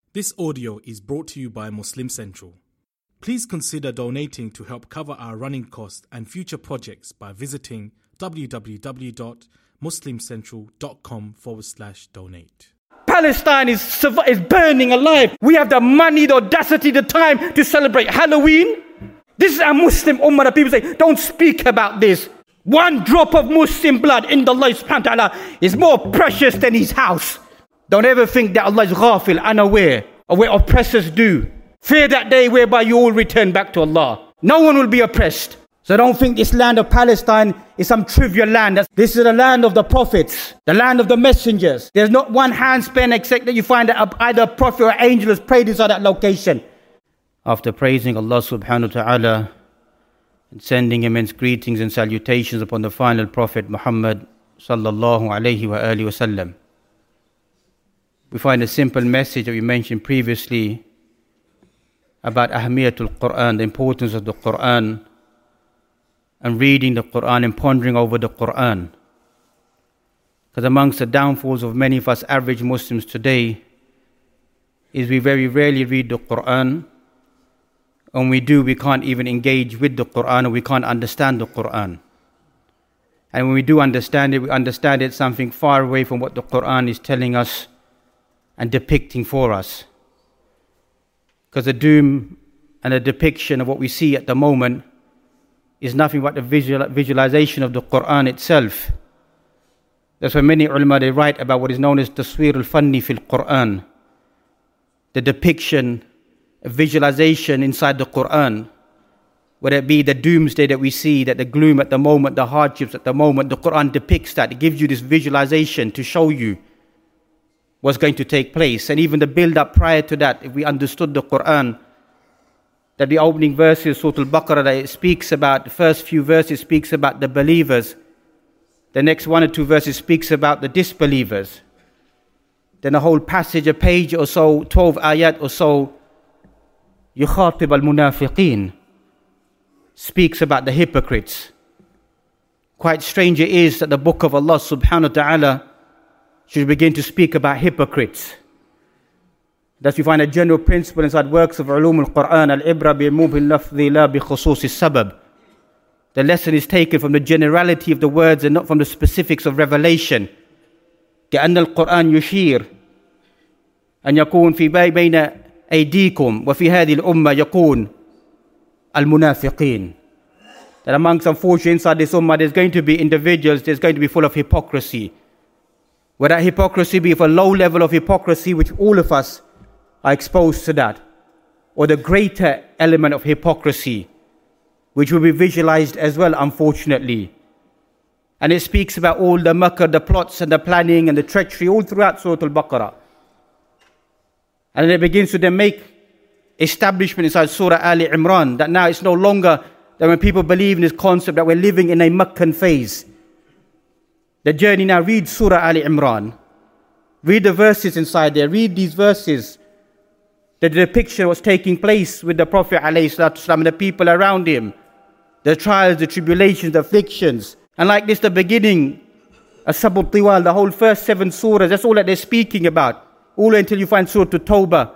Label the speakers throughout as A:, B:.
A: This audio is brought to you by Muslim Central. Please consider donating to help cover our running costs and future projects by visiting www.muslimcentral.com/donate.
B: Palestine is burning alive. We have the money, the audacity, the time to celebrate Halloween. This is a Muslim ummah that people say, don't speak about this. One drop of Muslim blood in the Allah subhanahu wa ta'ala is more precious than his house. Don't ever think that Allah is ghafil, unaware of what oppressors do. Fear that day whereby you all return back to Allah. No one will be oppressed. So don't think this land of Palestine is some trivial land. This is the land of the prophets, the land of the messengers. There's not one handspan except that you find that either a prophet or angel has prayed inside that location. After praising Allah subhanahu wa ta'ala and sending immense greetings and salutations upon the final prophet Muhammad sallallahu alayhi wa alihi wa sallam, we find a simple message that we mentioned previously about Ahmiyatul Quran, the importance of the Quran, and reading the Quran and pondering over the Quran. Because amongst the downfalls of many of us average Muslims today is we very rarely read the Quran. When we do, we can't even engage with the Quran, or we can't understand the Quran. And when we do understand it, we understand it something far away from what the Quran is telling us and depicting for us. Because the doom and the depiction of what we see at the moment is nothing but the visualization of the Quran itself. That's why many ulama, they write about what is known as taswir al-fanni fil Quran, the depiction, visualization inside the Quran, whether it be the doomsday that we see, that the gloom at the moment, the hardships at the moment, the Quran depicts that. It gives you this visualization to show you what's going to take place. And even the build-up prior to that, if we understood the Quran, that the opening verses, Surah Al-Baqarah, that it speaks about, the first few verses speaks about the believers. The next one or two verses speaks about the disbelievers. Then a whole passage, a page or so, 12 ayat or so, يُخَاطِبَ الْمُنَافِقِينَ, speaks about the hypocrites. Quite strange it is that the book of Allah subhanahu wa ta'ala should begin to speak about hypocrites. Thus we find a general principle inside works of ulum al-Quran, al-ibra bi-umum al-lafzi la bi-khusus al-sabab. The lesson is taken from the generality of the words and not from the specifics of revelation. كأن القرآن يشير أن يكون في بين أيديكم وفي هذه الأمة يكون المنافقين. That amongst, unfortunately, inside this ummah there's going to be individuals, there's going to be full of hypocrisy. Whether that hypocrisy be of a low level of hypocrisy, which all of us are exposed to that, or the greater element of hypocrisy, which will be visualized as well, unfortunately. And it speaks about all the makr, the plots and the planning and the treachery all throughout Surah Al-Baqarah. And it begins to then make establishment inside Surah Ali Imran, that now it's no longer that when people believe in this concept that we're living in a Meccan phase. The journey now, read Surah Ali Imran. Read the verses inside there. Read these verses. The depiction was taking place with the Prophet ﷺ and the people around him. The trials, the tribulations, the afflictions. And like this, the beginning, As-Sabr Tiwal, the whole first 7 surahs, that's all that they're speaking about. All until you find Surah Tawbah.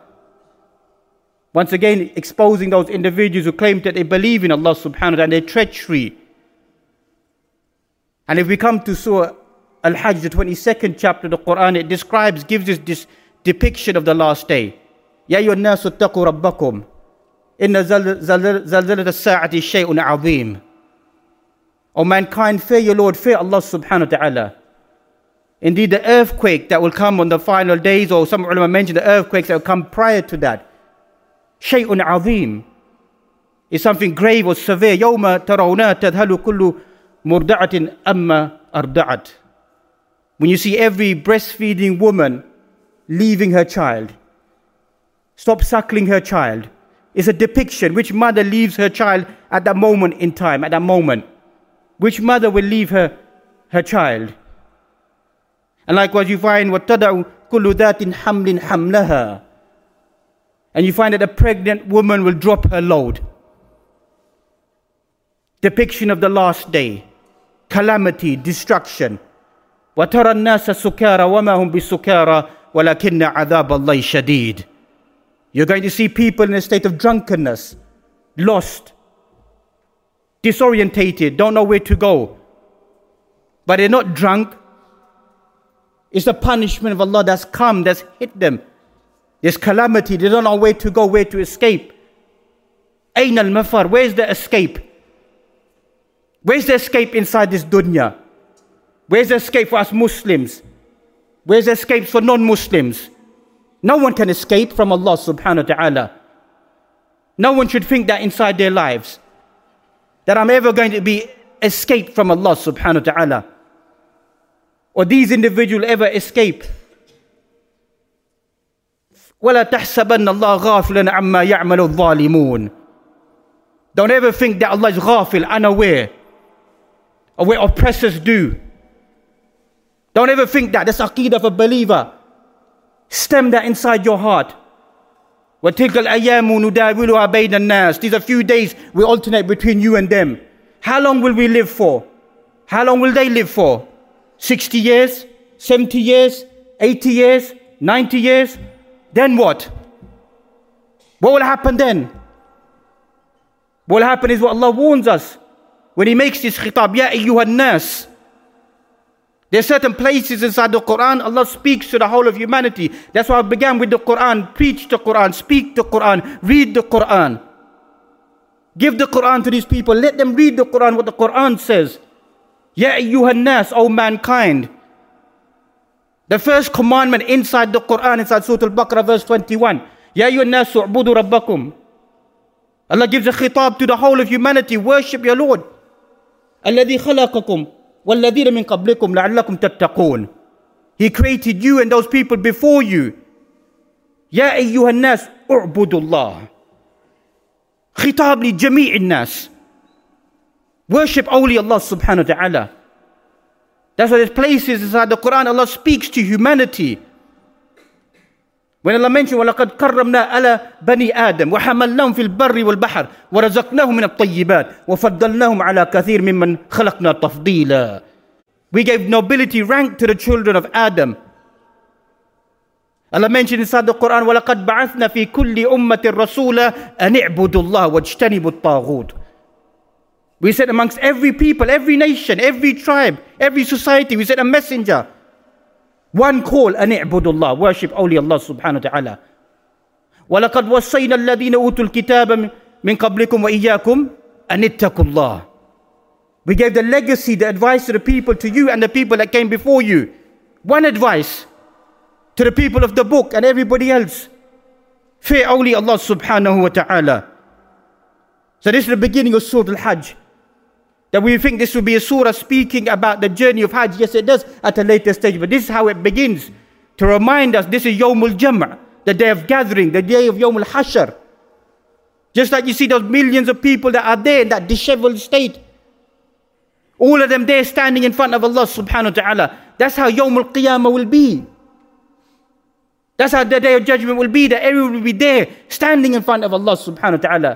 B: Once again, exposing those individuals who claim that they believe in Allah subhanahu wa ta'ala and their treachery. And if we come to Surah Al-Hajj, the 22nd chapter of the Quran, it describes, gives us this depiction of the last day. يَا أَيُّهَا النَّاسُ اتَّقُوا رَبَّكُمْ إِنَّ زَلْزَلَةَ السَّاعَةِ شَيْءٌ عَظِيمٌ. O mankind, fear your Lord, fear Allah subhanahu wa ta'ala. Indeed, the earthquake that will come on the final days, or some ulama mention the earthquakes that will come prior to that, شَيْءٌ عَظِيمٌ, is something grave or severe. يَوْمَ تَرَوْنَا تَذْهَلُ كُلُّ مُرْضَعَةٍ أَمَّا أَرْضَعَتْ. When you see every breastfeeding woman leaving her child, stop suckling her child, is a depiction. Which mother leaves her child at that moment in time, at that moment? Which mother will leave her child? And likewise you find وَتَدَعُ كُلُّ ذَاتٍ حَمْلٍ حَمْلَهَا. And you find that a pregnant woman will drop her load. Depiction of the last day. Calamity, destruction. وَتَرَى النَّاسَ سُكَارَى وَمَا هُمْ بِسُكَارَى وَلَكِنَّ عَذَابَ اللَّهِ شَدِيدٌ. You're going to see people in a state of drunkenness, lost, disorientated, don't know where to go. But they're not drunk. It's the punishment of Allah that's come, that's hit them. There's calamity, they don't know where to go, where to escape. Ayn al-mafar, where's the escape? Where's the escape inside this dunya? Where's the escape for us Muslims? Where's the escape for non-Muslims? No one can escape from Allah subhanahu wa ta'ala. No one should think that inside their lives, that I'm ever going to be escaped from Allah subhanahu wa ta'ala, or these individuals ever escape. وَلَا تَحْسَبَنَّ اللَّهَ غَافِلًا عَمَّا يَعْمَلُ الظَّالِمُونَ. Don't ever think that Allah is ghafil, unaware of what oppressors do. Don't ever think that. That's aqeedah of a believer. Stem that inside your heart. وَتِلْكَ الْأَيَّامُ نُدَاوِلُهَا بَيْنَ النَّاسِ. These are few days we alternate between you and them. How long will we live for? How long will they live for? 60 years? 70 years? 80 years? 90 years? Then what? What will happen then? What will happen is what Allah warns us when He makes this khitab, Ya ayyuhan nas. There are certain places inside the Quran, Allah speaks to the whole of humanity. That's why I began with the Quran. Preach the Quran, speak the Quran, read the Quran. Give the Quran to these people. Let them read the Quran, what the Quran says. Ya ayyuhan nas, O mankind. The first commandment inside the Quran, inside Surah Al-Baqarah verse 21. Ya ayyuhan nas, u'budu rabbakum. Allah gives a khitab to the whole of humanity. Worship your Lord. Alladhi khalaqakum. وَالَّذِينَ مِنْ قَبْلِكُمْ لَعَلَّكُمْ تَتَّقُونَ. He created you and those people before you. يَا أَيُّهَا النَّاسُ اُعْبُدُوا اللَّهِ. خطاب لجميع الناس. Worship only Allah subhanahu wa ta'ala. That's why there's places inside the Quran Allah speaks to humanity. When Allah mentioned وَلَقَدْ كَرَّمْنَا عَلَى بَنِي آدَمَ وَحَمَلْنَاهُمْ فِي الْبَرِّ وَالْبَحْرِ وَرَزَقْنَاهُمْ مِنَ الطَّيِّبَاتِ وَفَضَّلْنَاهُمْ عَلَى كَثِيرٍ مِمَّنْ خَلَقْنَا تَفْضِيلًا. We gave nobility, rank to the children of Adam. Allah mentioned inside the Quran وَلَقَدْ بَعَثْنَا فِي كُلِّ أُمَّةٍ رَسُولًا أَنِ اعْبُدُوا اللَّهَ وَاجْتَنِبُوا الطَّاغُوتَ. We said amongst every people, every nation, every tribe, every society, we said a messenger. One call, أن اعبدوا الله, worship only Allah subhanahu wa ta'ala. وَلَقَدْ وَصَّيْنَا الَّذِينَ أُوتُوا الْكِتَابَ مِنْ قَبْلِكُمْ وَإِيَّاكُمْ أَنِ اتَّقُوا اللَّهِ. We gave the legacy, the advice to the people, to you and the people that came before you. One advice to the people of the book and everybody else. Fear only Allah subhanahu wa ta'ala. So this is the beginning of Surah Al-Hajj. That we think this will be a surah speaking about the journey of Hajj. Yes, it does at a later stage. But this is how it begins. To remind us, this is Yawmul Jam', the day of gathering, the day of Yawmul Hashr. Just like you see those millions of people that are there in that disheveled state. All of them there standing in front of Allah subhanahu wa ta'ala. That's how Yawmul Qiyamah will be. That's how the day of judgment will be. That everyone will be there, standing in front of Allah subhanahu wa ta'ala.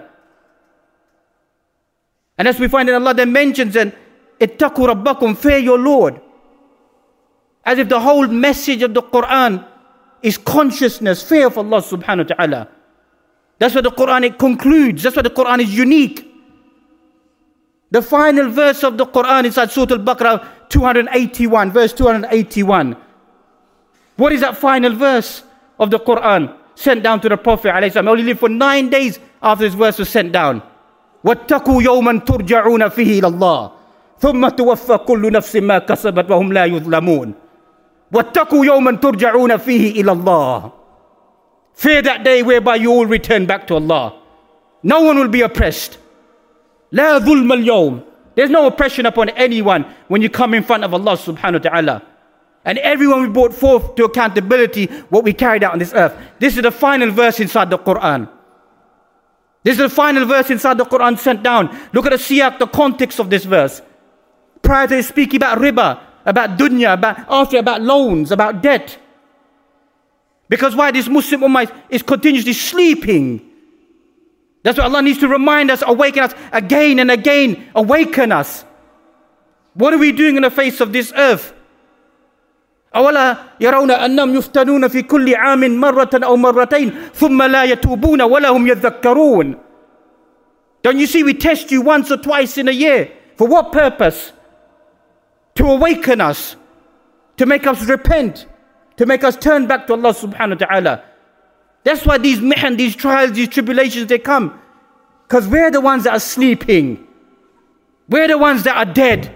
B: And as we find that Allah then mentions, and ittaqu rabbakum, fear your Lord. As if the whole message of the Quran is consciousness, fear of Allah subhanahu wa ta'ala. That's what the Quran it concludes. That's why the Quran is unique. The final verse of the Quran inside Surah Al-Baqarah 281, verse 281. What is that final verse of the Quran sent down to the Prophet ﷺ? He only lived for 9 days after this verse was sent down. وَاتَّقُوا يَوْمًا تُرْجَعُونَ فِيهِ إِلَى اللَّهِ ثُمَّ تُوَفَّى كُلُّ نَفْسٍ مَا كَسَبَتْ وَهُمْ لَا يُظْلَمُونَ. وَاتَّقُوا يَوْمًا تُرْجَعُونَ فِيهِ إِلَى اللَّهِ. Fear that day whereby you all return back to Allah. No one will be oppressed. لَا ظُلْمَ الْيَوْمِ. There's no oppression upon anyone when you come in front of Allah subhanahu wa ta'ala. And everyone will be brought forth to accountability what we carried out on this earth. This is the final verse inside the Quran. This is the final verse inside the Quran sent down. Look at the siyaq, the context of this verse. Prior to speaking about riba, about dunya, about loans, about debt. Because why? This Muslim ummah is continuously sleeping. That's why Allah needs to remind us, awaken us again and again. Awaken us. What are we doing in the face of this earth? أولا يرون أنهم يفتنون في كل عام مرة أو مرتين ثم لا يتوبون ولا هم يذكرون. Don't you see we test you once or twice in a year? For what purpose? To awaken us, to make us repent, to make us turn back to Allah subhanahu wa ta'ala. That's why these mihan, these trials, these tribulations, they come. Because we're the ones that are sleeping. We're the ones that are dead.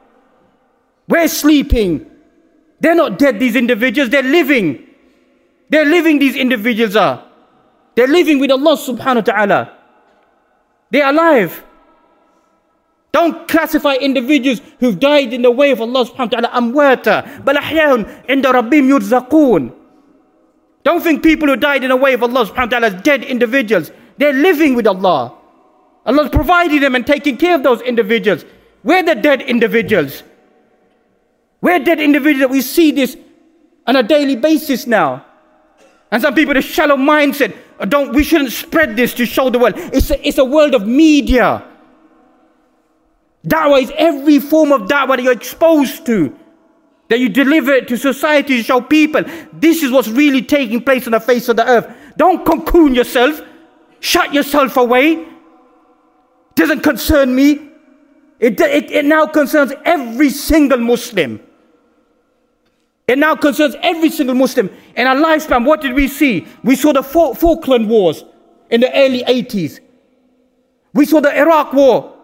B: We're sleeping. They're not dead, these individuals, they're living. They're living, these individuals are. They're living with Allah subhanahu wa ta'ala. They're alive. Don't classify individuals who've died in the way of Allah subhanahu wa ta'ala amwata, bal ahya'un inda rabbihim yurzaqun. Don't think people who died in the way of Allah subhanahu wa ta'ala as dead individuals. They're living with Allah. Allah's providing them and taking care of those individuals. We're the dead individuals. We're dead individuals that we see this on a daily basis now. And some people with a shallow mindset, we shouldn't spread this to show the world. It's a world of media. Da'wah is every form of da'wah that you're exposed to, that you deliver it to society to show people. This is what's really taking place on the face of the earth. Don't cocoon yourself. Shut yourself away. Doesn't concern me. It now concerns every single Muslim. It now concerns every single Muslim. In our lifespan, what did we see? We saw the Falkland Wars in the early 80s. We saw the Iraq War.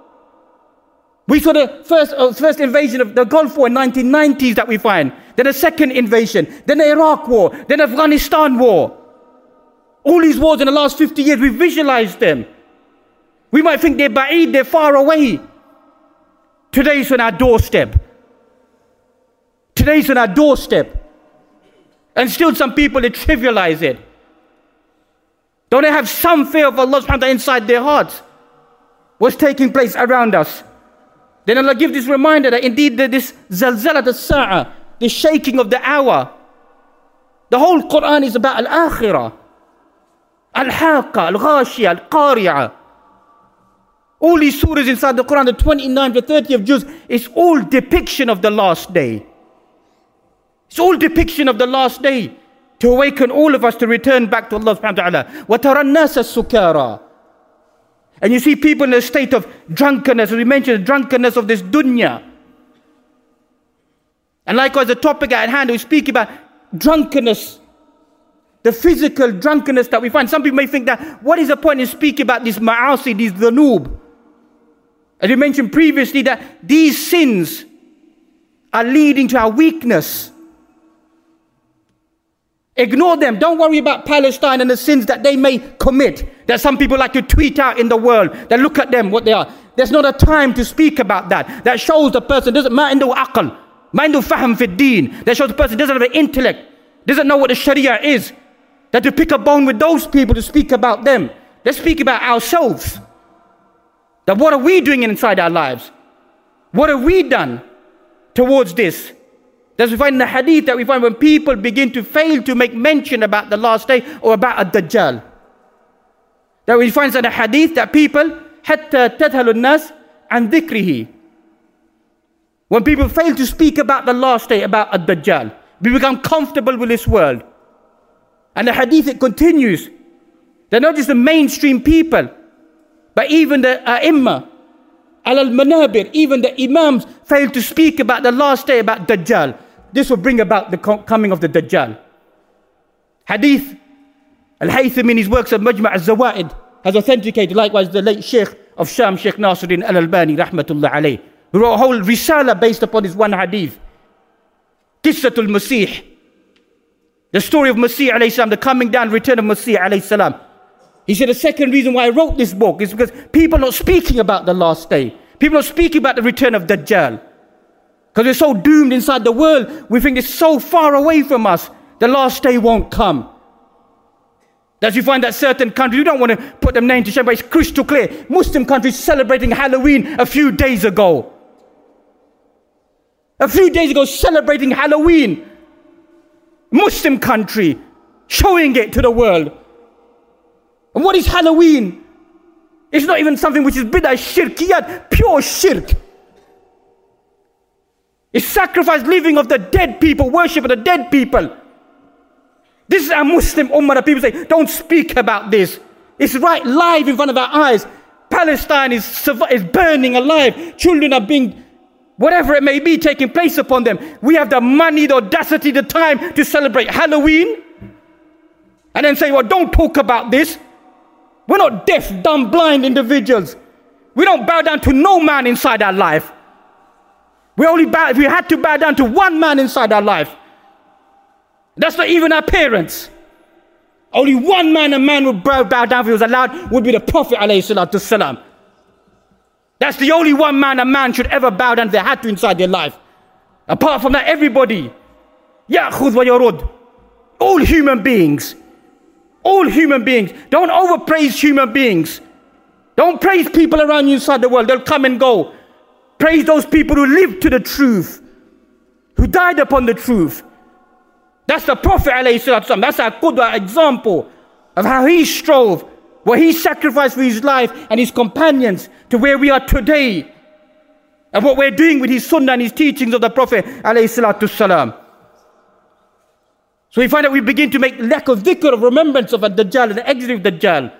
B: We saw the first invasion of the Gulf War in 1990s that we find. Then the second invasion. Then the Iraq War. Then the Afghanistan War. All these wars in the last 50 years, we visualized them. We might think they're ba'id, they're far away. Today's on our doorstep. Today's on our doorstep. And still some people, they trivialize it. Don't they have some fear of Allah subhanahu wa ta'ala inside their hearts? What's taking place around us? Then Allah gives this reminder that indeed this zalzalat as-sa'a, the shaking of the hour. The whole Quran is about al-akhirah. Al-haqqa, al-ghashiyah, al-qari'ah. All these surahs inside the Quran, the 29th to 30th juz, it's all depiction of the last day. It's all depiction of the last day to awaken all of us to return back to Allah subhanahu wa ta'ala. وَتَرَى النَّاسَ السُّكَارَى. And you see people in a state of drunkenness, as we mentioned, drunkenness of this dunya. And likewise, the topic at hand, we speak about drunkenness, the physical drunkenness that we find. Some people may think that, what is the point in speaking about this ma'asi, these dhunub? As we mentioned previously, that these sins are leading to our weakness. Ignore them. Don't worry about Palestine and the sins that they may commit, that some people like to tweet out in the world, that look at them, what they are. There's not a time to speak about that. That shows the person doesn't ma indu aql, ma indu fahm fi din. That shows the person doesn't have an intellect, doesn't know what the Sharia is. That to pick a bone with those people to speak about them. Let's speak about ourselves. That what are we doing inside our lives? What have we done towards this? That's we find in the hadith that we find when people begin to fail to make mention about the last day or about ad-Dajjal. That we find in the hadith that people hatta tadhalu an-nas an dhikrihi. When people fail to speak about the last day, about ad-Dajjal, we become comfortable with this world. And the hadith, it continues. They're not just the mainstream people, but even the ai*imma, al-manabir, even the imams fail to speak about the last day, about Dajjal. This will bring about the coming of the Dajjal. Hadith, Al-Haytham in his works of Majma' al-Zawaid has authenticated, likewise the late Sheikh of Sham, Sheikh Nasiruddin al-Albani, rahmatullah alayh, who wrote a whole risala based upon this one hadith. Qissatul Masih. The story of Masih alayhi salam, the coming down, return of Masih alayhi salam. He said the second reason why I wrote this book is because people are not speaking about the last day. People are not speaking about the return of Dajjal. Because we're so doomed inside the world, we think it's so far away from us, the last day won't come. As you find that certain countries, we don't want to put them name to shame, but it's crystal clear. Muslim countries celebrating Halloween a few days ago. A few days ago, celebrating Halloween. Muslim country, showing it to the world. And what is Halloween? It's not even something which is bid'ah, shirkiyat, pure shirk. It's sacrifice living of the dead people, worship of the dead people. This is our Muslim ummah that people say, don't speak about this. It's right live in front of our eyes. Palestine is burning alive. Children are being, whatever it may be, taking place upon them. We have the money, the audacity, the time to celebrate Halloween. And then say, well, don't talk about this. We're not deaf, dumb, blind individuals. We don't bow down to no man inside our life. We had to bow down to one man inside our life. That's not even our parents. Only one man a man would bow down if he was allowed, would be the Prophet ﷺ. That's the only one man a man should ever bow down if they had to inside their life. Apart from that, everybody. Ya'khudh wa yarud. All human beings. All human beings. Don't overpraise human beings. Don't praise people around you inside the world. They'll come and go. Praise those people who lived to the truth, who died upon the truth. That's the Prophet ﷺ. That's our qudwa example of how he strove, what he sacrificed for his life and his companions to where we are today, and what we're doing with his sunnah and his teachings of the Prophet ﷺ. So we find that we begin to make lack of dhikr, of remembrance of Ad-Dajjal and the exit of Dajjal.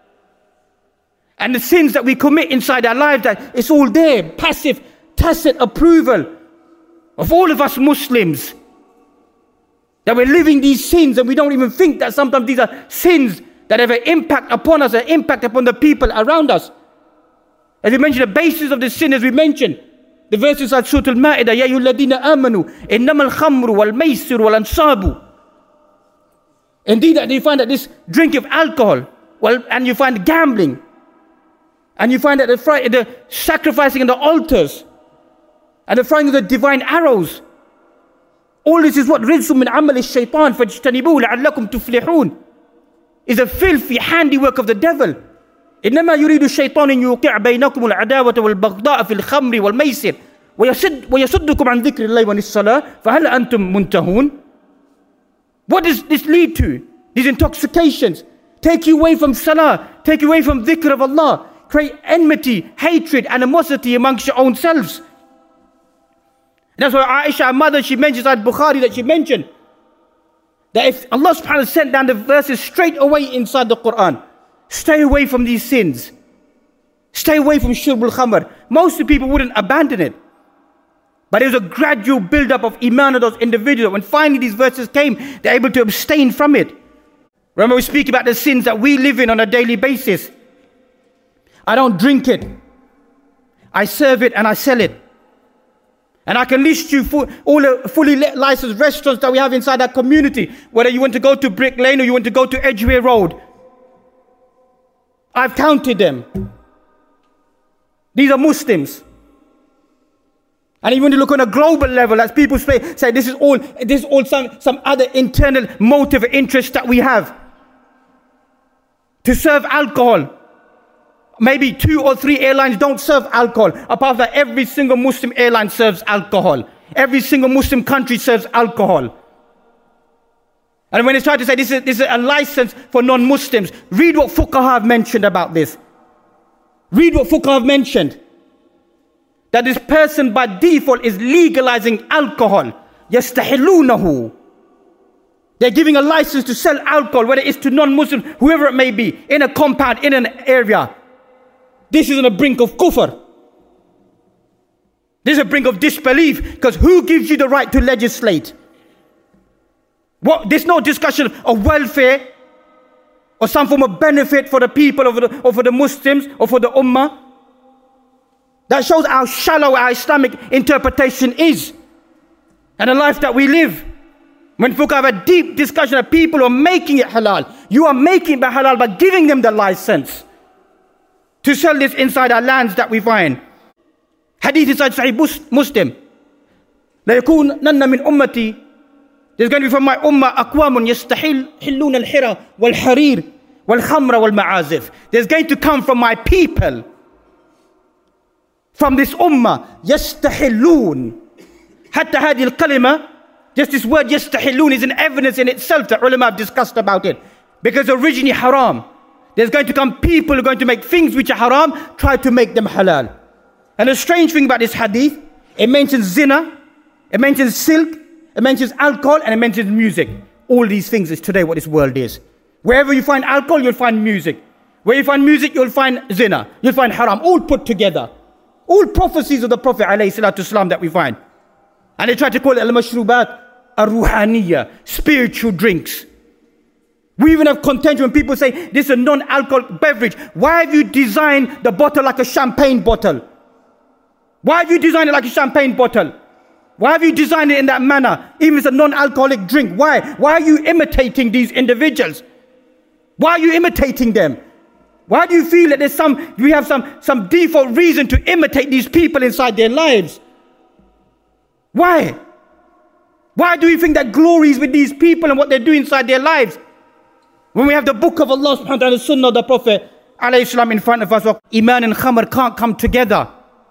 B: And the sins that we commit inside our lives, that it's all there, passive, tacit approval of all of us Muslims. That we're living these sins and we don't even think that sometimes these are sins that have an impact upon us, an impact upon the people around us. As we mentioned, the basis of the sin, as we mentioned, the verse inside Surah Al-Ma'idah, Ya ayyuhalladhina amanu, innama al-khamru wal-maysir wal-ansabu. Indeed, that you find that this drink of alcohol, and you find gambling, and you find that the sacrificing in the altars, and the throwing of the divine arrows, all this is what rizqum min amal ash-shaytan fajtanibuhu la'allakum tuflihun, is a filthy handiwork of the devil. إنما يريد الشيطان أن يوقع بينكم العداوة والبغضاء في الخمر والميسر ويصدكم عن ذكر الله وعن الصلاة فهل أنتم منتهون. What does this lead to? These intoxications take you away from salah, take you away from dhikr of Allah, create enmity, hatred, animosity amongst your own selves. And that's why Aisha, our mother, she mentions at Bukhari that she mentioned that if Allah subhanahu wa ta'ala sent down the verses straight away inside the Quran, stay away from these sins, stay away from shurb al-khamr, most of the people wouldn't abandon it. But it was a gradual build-up of iman of those individuals. When finally these verses came, they're able to abstain from it. Remember, we speak about the sins that we live in on a daily basis. I don't drink it. I serve it and I sell it. And I can list you for all the fully licensed restaurants that we have inside our community, whether you want to go to Brick Lane or you want to go to Edgware Road. I've counted them. These are Muslims. And even to look on a global level, as people say this is all some other internal motive or interest that we have. To serve alcohol. Maybe 2 or 3 airlines don't serve alcohol. Apart from that, every single Muslim airline serves alcohol. Every single Muslim country serves alcohol. And when they try to say this is a license for non-Muslims, read what fuqaha have mentioned about this. Read what fuqaha have mentioned. That this person by default is legalizing alcohol. يَسْتَحِلُّونَهُ. They're giving a license to sell alcohol, whether it's to non-Muslims, whoever it may be, in a compound, in an area. This is on the brink of kufr. This is a brink of disbelief, because who gives you the right to legislate? There's no discussion of welfare or some form of benefit for the people or for the Muslims or for the ummah. That shows how shallow our Islamic interpretation is and the life that we live. When folk have a deep discussion of people who are making it halal, you are making it halal by giving them the license to sell this inside our lands that we find. Hadith inside Sahih Muslim. لا يكونن من أمتي. There's going to be from my ummah أقوام يستحلون الحرى والحرير والخمر والمعازف. There's going to come from my people, from this ummah, يستحلون. حتى هذه الكلمة, just this word يستحلون is an evidence in itself that ulama have discussed about it. Because originally haram. There's going to come people who are going to make things which are haram, try to make them halal. And the strange thing about this hadith, it mentions zina, It mentions silk, it mentions alcohol, and it mentions music. All these things is today what this world is. Wherever you find alcohol, you'll find music. Where you find music, you'll find zina. You'll find haram, all put together. All prophecies of the Prophet ﷺ that we find. And they try to call it al-mashrubat al-ruhaniyya, spiritual drinks. We even have contention when people say this is a non-alcoholic beverage. Why have you designed the bottle like a champagne bottle? Why have you designed it like a champagne bottle? Why have you designed it in that manner? Even if it's a non-alcoholic drink. Why? Why are you imitating these individuals? Why are you imitating them? Why do you feel that we have some default reason to imitate these people inside their lives? Why? Why do you think that glory is with these people and what they do inside their lives? When we have the book of Allah subhanahu wa ta'ala, the sunnah of the Prophet ﷺ in front of us, Iman and Khamr can't come together.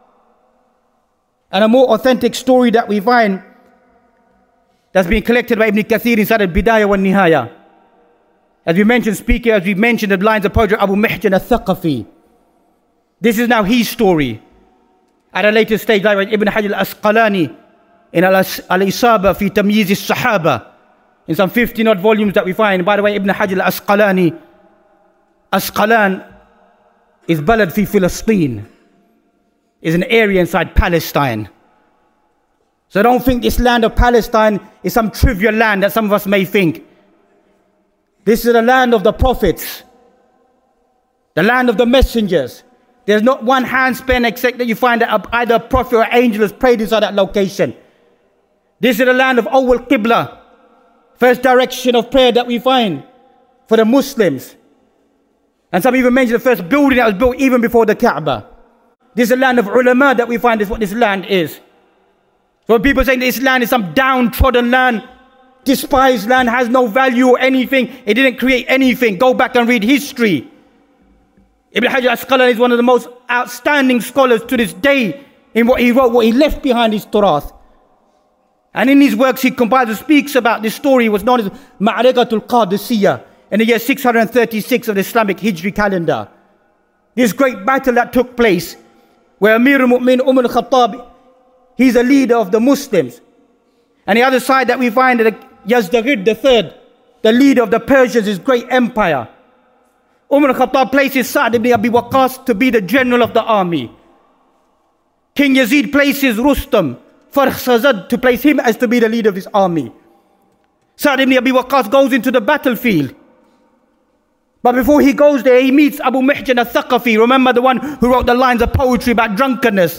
B: And a more authentic story that we find that's been collected by Ibn Kathir inside Al-Bidayah wa Nihaya. As we mentioned the lines of poetry Abu Mihjan al-Thaqafi. This is now his story. At a later stage, like Ibn Hajar al-Asqalani in Al-Isaba fi Tamyiz al-Sahaba, in some 15 odd volumes that we find. By the way, Ibn Hajar al-Asqalani, Asqalan is balad fi Palestine, is an area inside Palestine. So don't think this land of Palestine is some trivial land that some of us may think. This is the land of the prophets, the land of the messengers. There's not one handspan except that you find that either a prophet or angel has prayed inside that location. This is the land of Awwal Qibla, first direction of prayer that we find for the Muslims. And some even mention the first building that was built even before the Kaaba. This is the land of ulama that we find is what this land is. So when people say this land is some downtrodden land, despised land, has no value or anything, it didn't create anything, go back and read history. Ibn Hajar al-Asqalani is one of the most outstanding scholars to this day in what he wrote, what he left behind his Turath. And in his works he compiles and speaks about this story. It was known as Ma'arakatul Qadisiyah in the year 636 of the Islamic Hijri calendar. This great battle that took place where Amir al-Mu'min al-Khattab, he's a leader of the Muslims. And the other side that we find that Yazdarid III, the leader of the Persians, his great empire. Umar al-Khattab places Sa'd ibn Abi Waqqas to be the general of the army. King Yazid places Rustam, Farkhzad, to place him as to be the leader of his army. Sa'd ibn Abi Waqqas goes into the battlefield. But before he goes there, he meets Abu Mihjan al-Thaqafi. Remember the one who wrote the lines of poetry about drunkenness.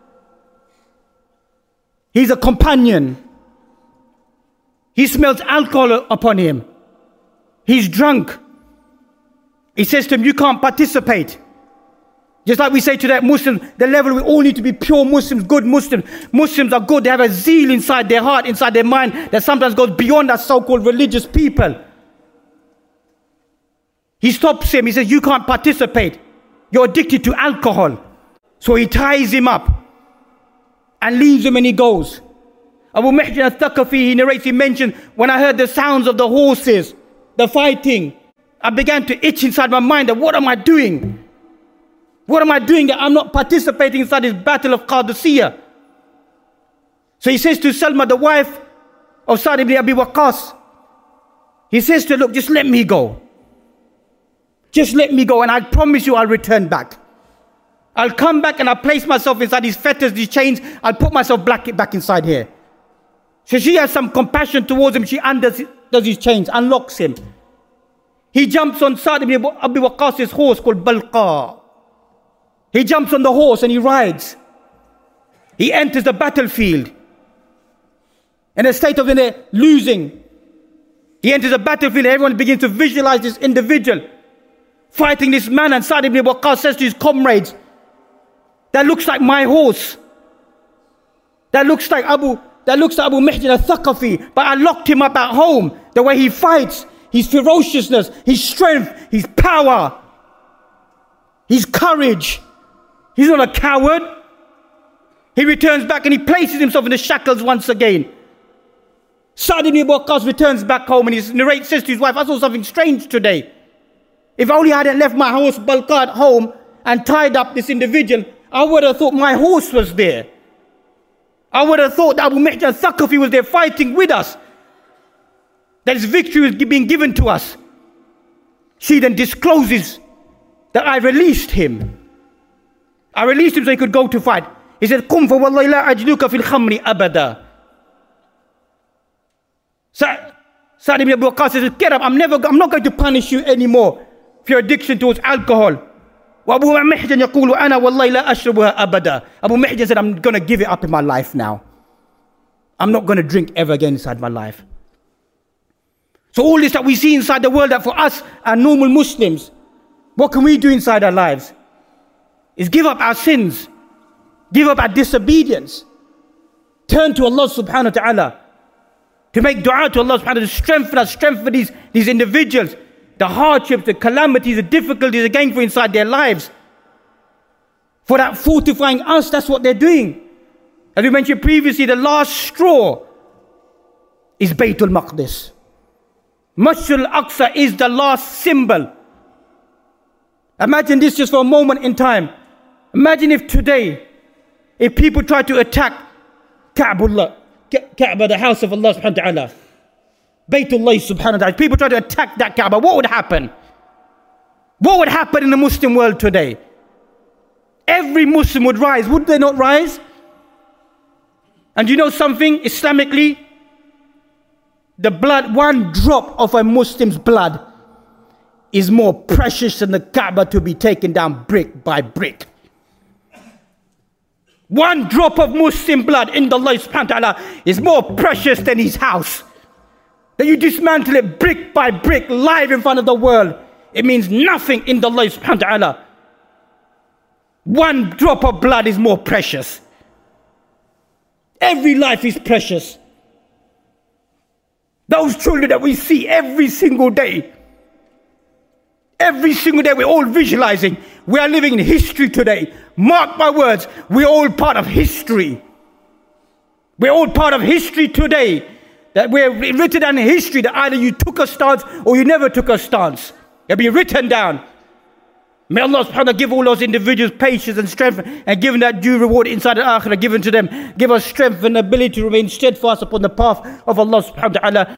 B: He's a companion. He smells alcohol upon him. He's drunk. He says to him, you can't participate. Just like we say to that Muslims, the level we all need to be pure Muslims, good Muslims. Muslims are good. They have a zeal inside their heart, inside their mind, that sometimes goes beyond us so-called religious people. He stops him. He says, you can't participate. You're addicted to alcohol. So he ties him up and leaves him and he goes. Abu Mihjan al-Thaqafi, he narrates, he mentioned, when I heard the sounds of the horses, the fighting, I began to itch inside my mind that what am I doing? What am I doing that I'm not participating inside this battle of Qadisiyah? So he says to Salma, the wife of Sa'd ibn Abi Waqqas, he says to her, look, just let me go. Just let me go and I promise you I'll return back. I'll come back and I'll place myself inside these fetters, these chains. I'll put myself back inside here. So she has some compassion towards him. She undoes his chains, unlocks him. He jumps on Sa'd ibn Abi Waqqas' horse called Balqa. He jumps on the horse and he rides. He enters the battlefield. In a state of losing. He enters the battlefield and everyone begins to visualize this individual fighting this man. And Sa'd ibn Waqqas says to his comrades, that looks like my horse. That looks like Abu Mihjan al-Thaqafi, but I locked him up at home. The way he fights, his ferociousness, his strength, his power, his courage. He's not a coward. He returns back and he places himself in the shackles once again. Sa'd ibn Waqqas returns back home and he narrates, says to his wife, I saw something strange today. If only I hadn't left my horse Balqa at home and tied up this individual, I would have thought my horse was there. I would have thought that Abu Mihjan al-Thaqafi was there fighting with us. That his victory was being given to us. She then discloses that I released him. I released him so he could go to fight. He said, "Qum fa wallahi la ajluka fil khamri abada." Sa'd ibn Abu Waqqas says, "Get up, I'm not going to punish you anymore for your addiction towards alcohol." Abu Mihjan yaqulu ana wallahi la ashrabuha abada. Abu Mihjan said, "I'm going to give it up in my life now. I'm not going to drink ever again inside my life." So all this that we see inside the world, that for us and normal Muslims, what can we do inside our lives? Is give up our sins, give up our disobedience, turn to Allah subhanahu wa ta'ala, to make dua to Allah subhanahu wa ta'ala, to strengthen us, strengthen these individuals, the hardships, the calamities, the difficulties they're going through inside their lives. For that fortifying us, that's what they're doing. As we mentioned previously, the last straw is Baytul Maqdis. Masjid al-Aqsa is the last symbol. Imagine this just for a moment in time. Imagine if today, if people try to attack Kaaba, the house of Allah subhanahu wa ta'ala, Baytullah subhanahu wa ta'ala, people try to attack that Kaaba, what would happen? What would happen in the Muslim world today? Every Muslim would rise, would they not rise? And you know something, Islamically, the blood, one drop of a Muslim's blood is more precious than the Kaaba to be taken down brick by brick. One drop of Muslim blood in the Allah subhanahu wa ta'ala is more precious than his house. That you dismantle it brick by brick, live in front of the world. It means nothing in the Allah subhanahu wa ta'ala. One drop of blood is more precious. Every life is precious. Those children that we see every single day, we're all visualizing. We are living in history today. Mark my words, we're all part of history. We're all part of history today. That we're written down in history that either you took a stance or you never took a stance. It'll be written down. May Allah subhanahu wa ta'ala give all those individuals patience and strength, and give them that due reward inside the akhirah given to them. Give us strength and ability to remain steadfast upon the path of Allah subhanahu wa ta'ala.